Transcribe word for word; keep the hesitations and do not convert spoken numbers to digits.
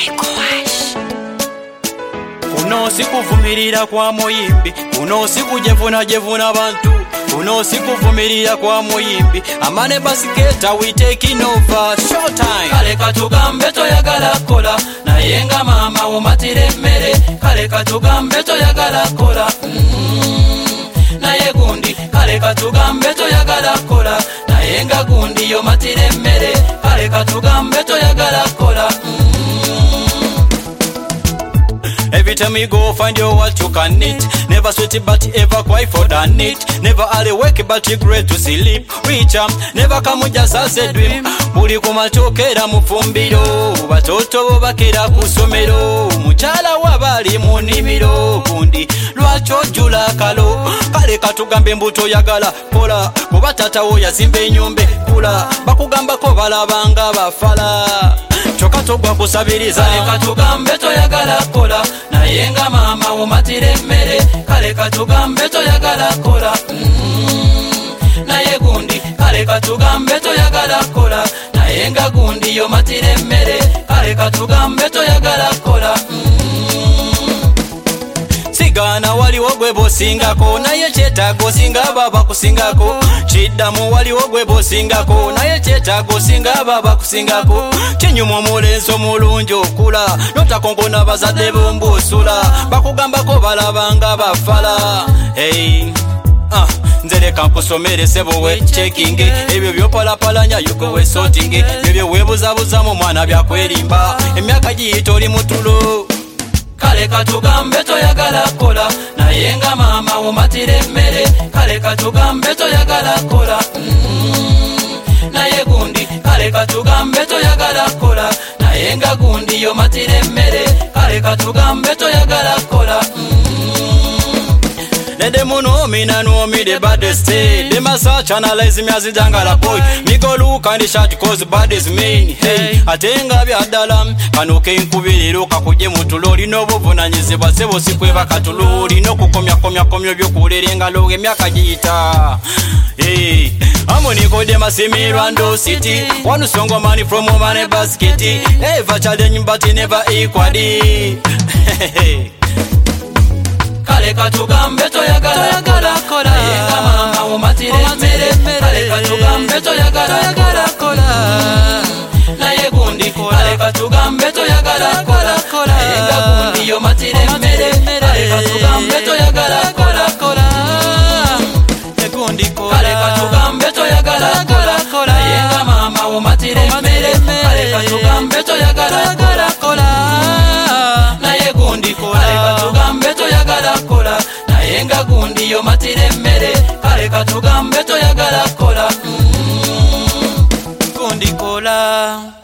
Kuno sikuvumirira kwa muyimbi, kuno sikujevuna jevuna bantu, kuno sikuvumirira kwa muyimbi. Amane basiketa we taking over showtime. Kale katugambe toyagala kola, naye nga mama umatire emmere. Kale katugambe toyagala kola, mm, naye gundi. Kale katugambe toyagala kola, naye nga gundi yomatire emmere. Kale katugambe toyagala kola, mm. Every time you go find your what you can eat. Never sweat it but ever quite for than it. Never early wake but you great to sleep. Reach up, never come just as a dream. Buli kumachokera mufumbiro, batoto bo bakera kusomero. Muchala wabali munibiro, gundi lwacho jula kalo. Kale katugambe mbuto yagala kola, kuba tata wo yazimbe enyumbe kula. Bakugamba ko balabanga bafala, choka togwa kusabiriza. Kale katugambe toyagala kola, naye nga mama umatire emmere. Kale katugambe toyagala kola, mm, naye gundi. Kale katugambe toyagala kola, naye nga gundi yomatire emmere. Kale katugambe toyagala kola, mm. Sigana waliwo gwe bosingako, naye kyetaago singa baba kusingako. Kiddamu waliwo gwe bosingako, naye kyetaago singa baba kusingako. Kinyuma omulenzi omulungi okula, notakongona bazadde bombusula. Bakugambako balabanga bafala, hey. Ah, nzereka nkusomere sebo we checking. Ebyo byopalapalanya yuko we sorting. Ebyo webuzabuza mu mwana byakwerimba, emyaka giyita oli mutulo. Kale katugambe toyagala kola, naye nga mama umatire emmere. Kale katugambe toyagala kola, mm, naye gundi. Kale katugambe toyagala kola, naye nga gundi yomatire emmere. Kale katugambe toyagala kola, mm. Let them know me na know me the baddest day. They must search analyze me as a jangala boy. Me go look and the shot cause bad is mean. Hey, atenga byadala kanoke nkubiriro kakuje mutuloli no buvunanyizibwa sebo sikweva katuloli no kukomya komya komyo byokulerenga loge myaka giyita. Hey, amoni kode masimi Rwando City. One song of money from money basket. Never challenge but never equally. Kale katugambe toyagala kola, naye nga mama umatire emmere. Kale katugambe toyagala kola, naye gundi. Kale katugambe toyagala kola, naye nga gundi yomatire emmere. Kale katugambe toyagala kola, kale katugambe toyagala kola, naye nga mama umatire emmere. Kale katugambe toyagala kola, naye gundi. Kale katugambe toyagala kola, naye nga gundi yomatire emmere. Kale katugambe toyagala kola, mm, gundi kola.